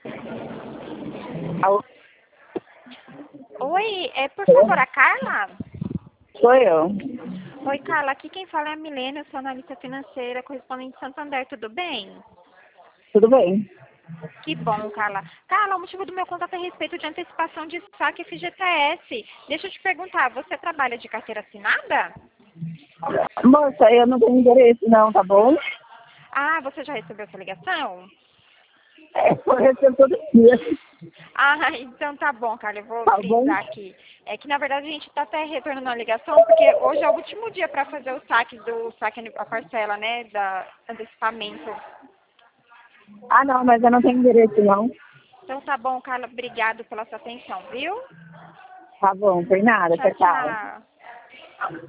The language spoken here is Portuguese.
Alô? Oi, por favor, a Carla? Sou eu. Oi, Carla, aqui quem fala é a Milena, eu sou analista financeira, correspondente de Santander, tudo bem? Tudo bem? Que bom, Carla. Carla, o motivo do meu contato é a respeito de antecipação de saque FGTS. Deixa eu te perguntar, você trabalha de carteira assinada? Moça, eu não tenho interesse não, tá bom? Ah, você já recebeu essa ligação? Eu recebo todo dia. Ah, então tá bom, Carla, eu vou Tá bom? frisar aqui. É que na verdade a gente está até retornando a ligação, porque hoje é o último dia para fazer o saque a parcela, né, da antecipamento. Ah, não, mas eu não tenho interesse não. Então tá bom, Carla, obrigado pela sua atenção, viu? Tá bom, por nada, Tchau, tchau, tchau. tchau.